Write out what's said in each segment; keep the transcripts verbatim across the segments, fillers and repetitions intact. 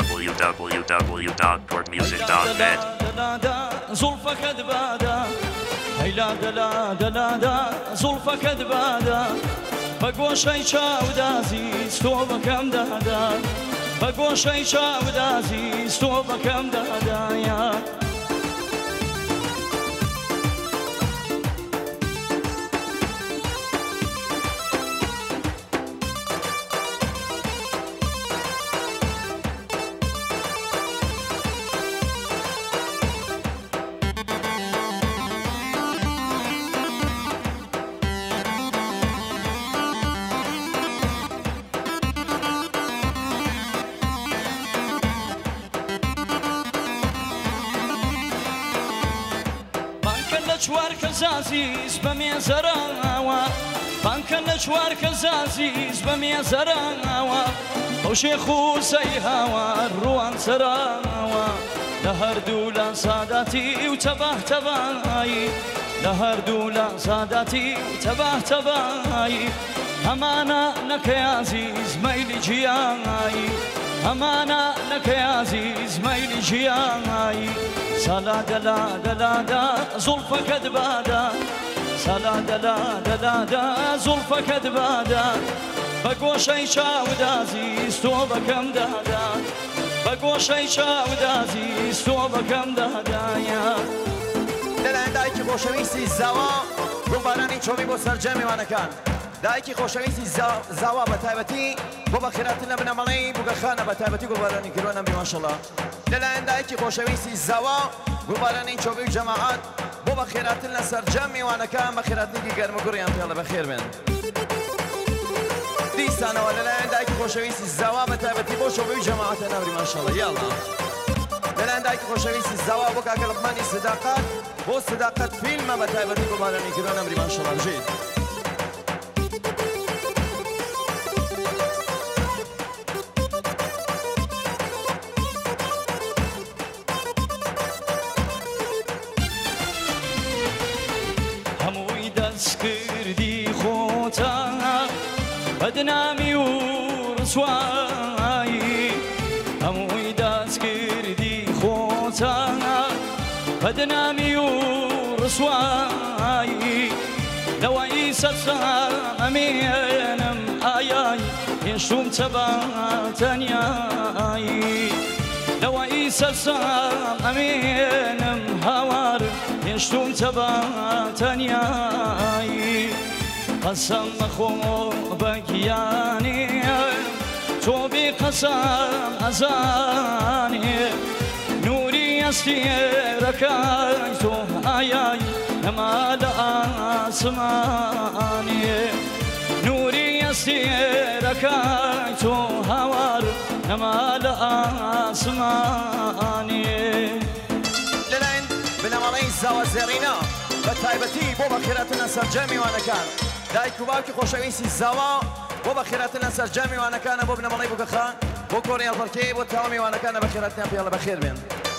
w w w dot port music dot net. زلفك دبادا هيلا دلا دلا دا زلفك دبادا بقوشي شاود عزيز تو بكم دادا بقوشي شاود عزيز تو بكم دادا يا شوار كزازيز بميزراوا بانكن شوار كزازيز بميزراوا وشيخو سيهاوا الروان سراوا لهر دولا ساداتي وتباه تباي لهر دولا ساداتي وتباه تباي أمانة لك يا عزيز ميلي جياي أمانة لك يا عزيز ميلي جياي سلا دلا دلا دا زلفك دبادا سلا دلا دلا دا زلفك دبادا بقوشي شاود عزيز تو بكم دادا بقوشي شاود عزيز تو بكم دادا يا دلان دایکی خوشویستی زوا گوبارانی چوبی بو سرجمی وانکان دایکی خوشویستی زوا بتایبتی بو بخیراتنا بناملی بو خانه بتایبتی گوبارانی کروانم بی ماشاءالله دلان دایکی خوشویستی زوا گوبارانی چوبی جماعت بو بخیراتنا سرجمی وانکان بخیراتنی کی گرم گوریان پیاله بخیر بن دیسانه ولدلان دایکی خوشویستی زوا بتایبتی بو چوبی جماعت نبری ماشاءالله یالا دلان دایکی خوشویستی زوا بو کاک لقمانی صداقت بو صداقت فیلم بتایبتی گوبارانی کروانم بری ماشاءالله بجید بدنامي ورسواي هموي داس كردي خوتا بدنامي ورسواي لو عيسى أمينم آياي ينشوم تباتنياي لو عيسى أمينم هوار ينشوم تباتنياي قسم خوبك ياني توبي قسم أزاني نوري يستيرك تو آياي نما لأسماني نوري يستيرك تو هوار نما لأسماني للعند بنمالي الزوازرينا بتايبتي بو بخيراتنا سرجمي وانا كان دایکو باوکی خوشویستی زوا بو بخیراتنا سرجمی وانا کان بو بنمالی بو کخان بو کوری الفرکی بو تمامی وانا کان بخیراتنا پیاله بخیر بین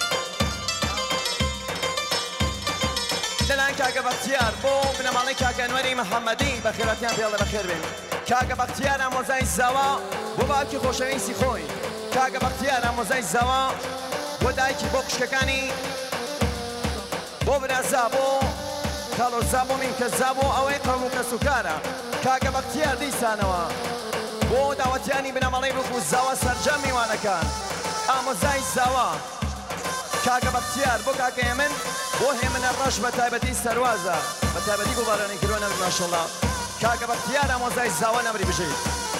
دلان کاکا بختیار بو بنمالی کاکا انوری محمدی بخیراتنا پیاله بخیر بین کاکا بختیار اموزای زوا بو باوکی خوشویستی خوی کاکا بختیار اموزای زوا بو دایکی بو کشککانی بو برازا بو خالو زابو من كزابو أو يقرمو كسكارا كاكا بختيار دي سانوا بو دعوتياني بنا مالي بكو الزوا سرجمي وانا كان آمو زاي الزوا كاكا بختيار بو كاكا يمن بو هيمن الرش بتايبتي سروازا بتايبتي قباراني كرونا ما شاء الله كاكا بختيار آمو زاي الزوا نمري بجيد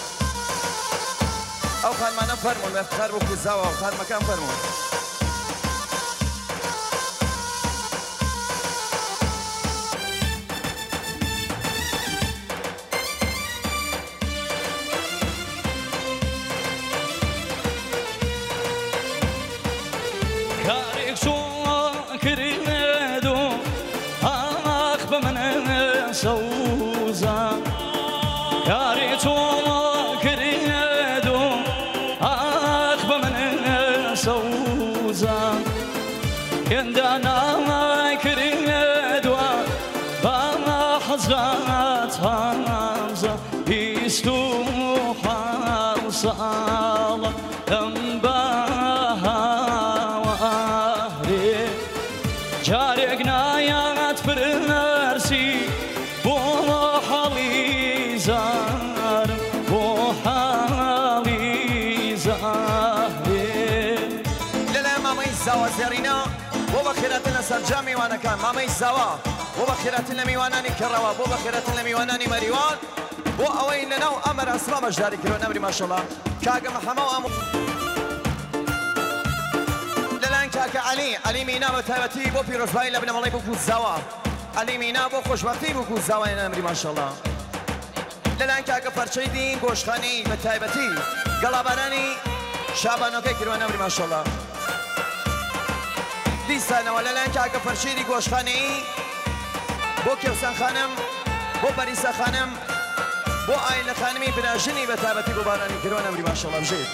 أو خان ما نفرمون بفتخار بكو الزوا أو خان مكان فرمون سوزا يا ريتو كريدو اخ بمن سوزا يندانا كريدو بما حزرات همزه يستوحى وصال انبا زێڕینە بۆ بەخێرەتن لە سەرجام میوانەکان مامەی زاوا بۆ بەخێرەتن لە میوانانی کەڕەوە بۆ بەخێرەتن لە میوانانی مەریوان بۆ ئەوەی لەناو ئەمەر ئەسما بەشداری کردوە نەمری ماشەڵڵا کاگە مەحەمە و ئەم لەلایەن کاکە عەلی عەلی مینا بە تایبەتی بۆ پیرۆزبایی لە بنەمەڵەی بۆ کوزاوە عەلی مینا بۆ خۆشبەختی بۆ کوزاوای نەمری ماشەڵڵا لەلایەن کاکە پەرچەی دین گۆشخانەی بە تایبەتی گەڵابانانی شابانۆکەی کردوە نەمری ماشەڵڵا دیسانەوە لەلایەن کاکە پەرچێری گۆشخانەی بۆ کێوسان خانم بۆ بەریسە خانم بۆ ئایلە خانمی براژنی بە تایبەتی بۆ بارانی کردوە نەمری ماشەڵڵا بژێت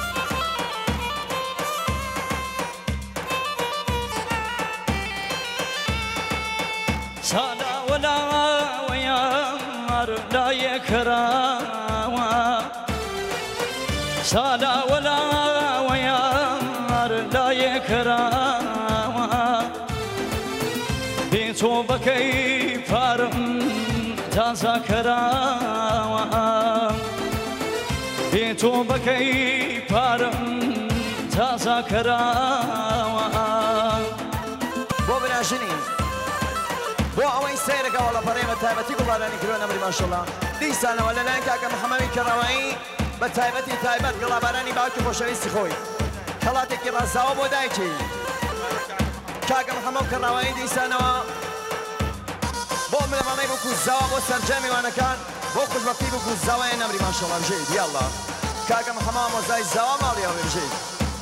سالا ولا ويامر لا يكراوا سالا ولا ويامر لا يكراوا بيتو بكي فارم تذكراوا بيتو بكي فارم تذكراوا بۆ براژنی بۆ ئەوەی سیرەکە وەڵە پەڕێمە تایبەتی گوڵارانی کردوە نەمری ماشەڵڵا دیسانەوە لەلایەن کاکە محەمەدی کەڕەوایی بە تایبەتی تایبەت گەڵابارانی باوکی خۆشەویستی خۆی خەڵاتێکی ڕازاوە بۆ دایکی کاکە محەمەد کەڕەوایی دیسانەوە بۆ ملەمەڵەی بۆ کوزاوە بۆ سەرجەم میوانەکان بۆ خوشبەختی بۆ کوزاوای نەمری ماشەڵڵا بژێت یاڵڵا کاکە محەمەد مۆزای زاوا ماڵیەوە بژێت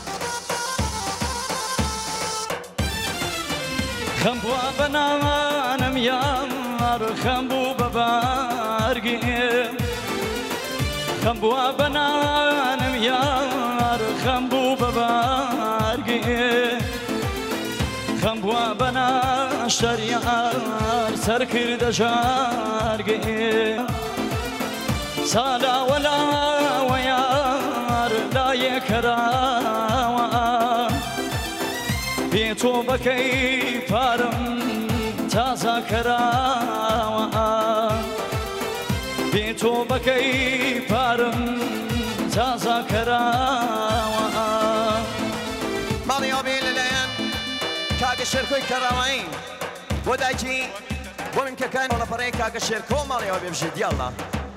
خەمبووە بەناوانم یار خەمبوو بە بارگێ خەمبووە بەناوانم یار خەمبوو بە بارگێ خەمبووە بەنا شەریعار سەرکردە ژارگێ سالا وەلاوە یار لایە کەراوە بێتۆ بەکەی پارم تازە کەراوە بێتۆ بەکەی پارم تازە کەراوە ماڵی ئەوبێ لەلایەن کاگە شێرکۆی کەڕاوایی بۆ دایکی بۆ منکەکان وەڵەپەڕەی کاگە شێرکۆ ماڵی ئەوبێ بژێت یاڵڵا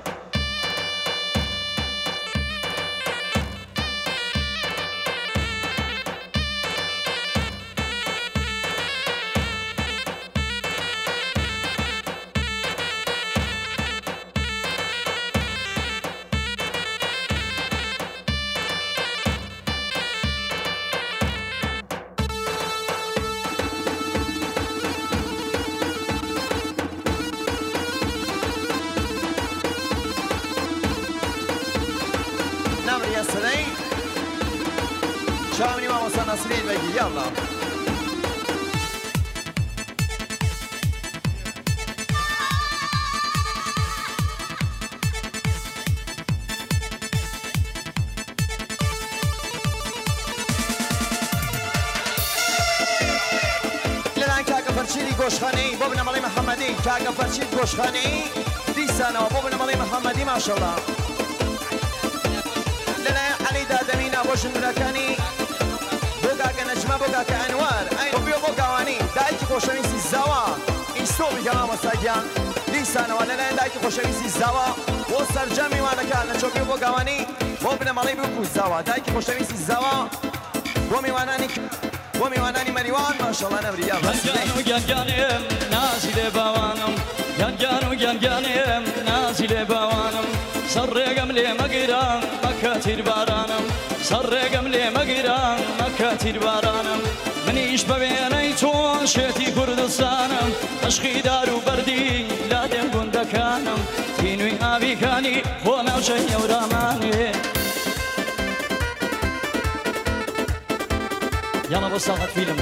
سرەی چاوەنی مامۆستا نەسرین بەگی یاڵڵا لەلایەن کاگە پەرچێری گۆشخانەی بۆ بنەمەڵەی محەممەدی کاگە پەرچێت گۆشخانەی دیسانەوە بۆ بنەمەڵەی محەممەدی ماشەڵڵا علی دادەمینە بۆ ژنگەکانی بۆ کاکە نەجمە بۆ کاکە ئەنوار ئەی بۆ بۆ گاوانی دایکی خۆشەویستی زاوا ئیسۆبی گەڵام وەستاگیان دیسانەوە لەلایەن دایکی خۆشەویستی زاوا بۆ سەرجەم میوانەکان لە چۆکی بۆ گاوانی بۆ بنەمەڵەی بکو زاوا دایکی خۆشەویستی زاوا بۆ میوانانی بۆ میوانانی مەریوان ماشەڵڵا نەبری یاڵڵا گیان و گیانگیانێم نازی لێ باوانم گیانگیان و گیانگیانێم نازی لێ باوانم سەر ڕێگەم لێ مەگیران مەکە تیربارانم سەر ڕێگەم لێ مەگیران مەکە تیربارانم منیش بە وێنەی تۆن شێتی کوردستانم عشقی دار و بەردی لا دێم گوندەکانم تینووی ئاویکانی بۆ ناوچەی ئەورامانێ یاڵە بۆ ساغەت فیلم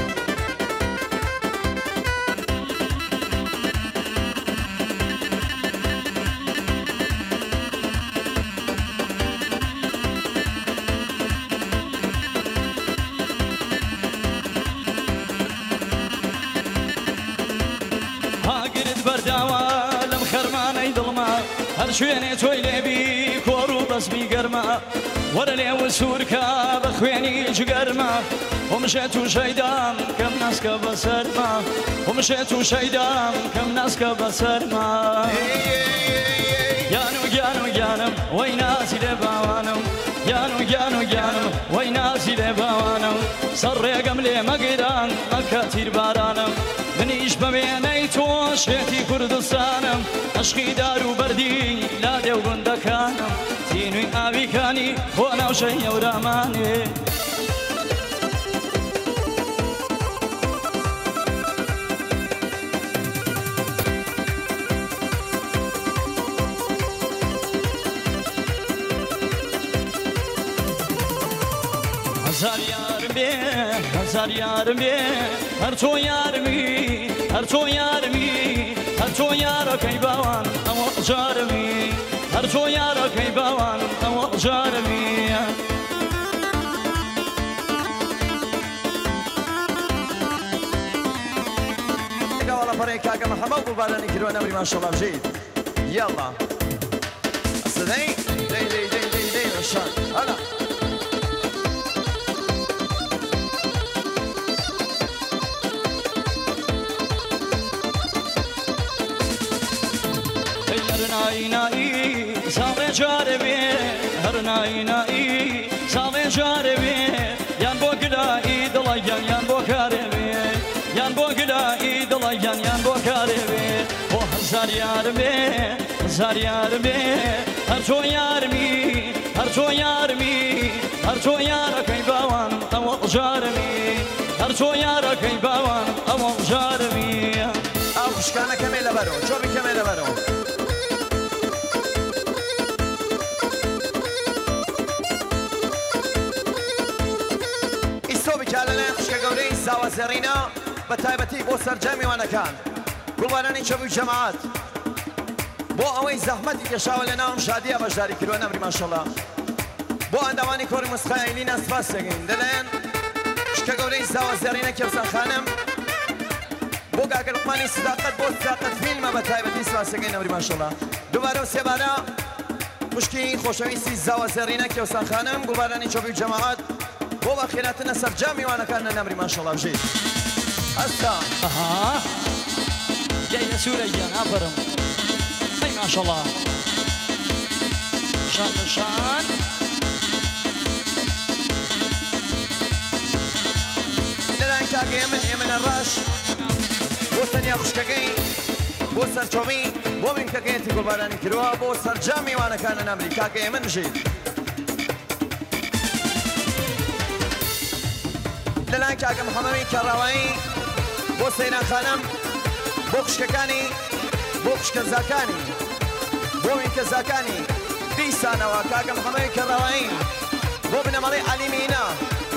هاگرت بەرداوە لەم خەرمانەی دڵما هەر شوێنێ تۆی لێبی کۆڕ و بە بەزمی گەرمە وەرە لێو سوورکە بە خوێنی جگەرمە ومشێت و شەیدام کەم ناسکە بەسەرمە ومشێت و شەیدام کەم ناسکە بەسەرمە گیان و گیان و گیانم وەی نازی لێ باوانم گیان و گیان و گیانم وەی نازی لێ باوانم سەر ڕێگەم لێ مەگیران مەکە تیربارانم منیش بە وێنەی تۆ شێتی کوردستانم عشقی دار و بەردی لا دێو گوندەکانم تینووی ئاویکانی خۆ ناوشەی هەورامانێ هەزار یارم بێ هەزار یارم بێ هەر تۆ یارمی هەر تۆ یارمی هەر تۆ یارەکەی باوان ئەوە جارمی هەر تۆ یارەکەی باوان ئەوە جارمی والله بريك كاكا محمد وبالاني كيلو نمري ما شاء الله بجيد يلا استدعي دي دي دي دي دي نشان هلا هرناي ناي ساوي جاربي هرناي ناي ساوي جاربي يان بوكلاي دلايان يان بوكاربي يان بوكلاي دلايان يان بوكاربي او هزار ياربي هزار ياربي هر تو يارمي هر تو يارمي هر تو ياركي باوان او جارمي هر تو ياركي باوان او جارمي او شكانا كاميلا برو جوبي كاميلا برو زاوە زێڕینە بە تایبەتی بۆ سەرجەمی وانەکان گوڵبارانی چەبووی جەماعەت بۆ ئەوەی زەحمەتی کێشاوە لە ناوم شادیە بەشداری کردووە نەمری ماشەڵڵا بۆ ئەندامانی کۆڕی موسیقاییلینا سپاس دەگەین دەڵێن شکە گەورەی زاوە زێڕینە کێوسان خانم بۆ گاگە لوقمانی سداقەت بۆ سداقەت فیلمە بە تایبەتی سپاس دەگەین نەمری ماشەڵڵا دووبارە و سێبارە خوشکی خۆشەویستی زاوە زێڕینە کێوسان خانم گوڵبارانی چەبووی جەماعەت بۆ بە خێراتنە سەرجەمی وانەکانە نەمری ماشەڵڵا بژیت هەستا ئەها گەیە سوورە گیان ئافرم ئەی ماشەڵڵا شان شان لەلایەن کاکە ئێمن ئێمنە ڕەش بۆ تەنیا خوشکەکەی بۆ سەرچۆمی بۆ مینکەکەیەتی گوڵبارانی کردووە بۆ سەرجەمی وانەکانە نەمری کاکە ئێمن بژیت لەلایەن کاکە محەمەدی کەڕاوایی بۆ سەیران خانم بۆ خوشکەکانی بۆ خوشکە زاکانی بۆ وینکە زاکانی دیسانەوە کاکە محەمەدی کەڕاوایی بۆ بنەمەڵی عەلی مینا